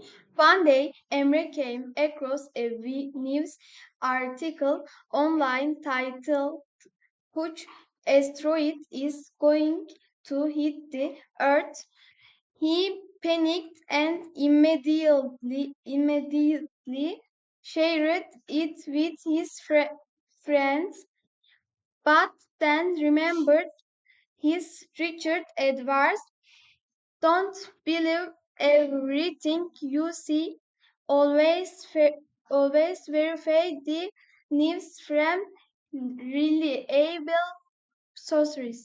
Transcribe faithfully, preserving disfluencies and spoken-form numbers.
One day, Emre came across a v- news article online titled "Huge asteroid is going to hit the Earth." He panicked and immediately immediately shared it with his fri- friends, but then remembered his Richard advice: don't believe everything you see. Always, fe- always verify the news from reliable sources.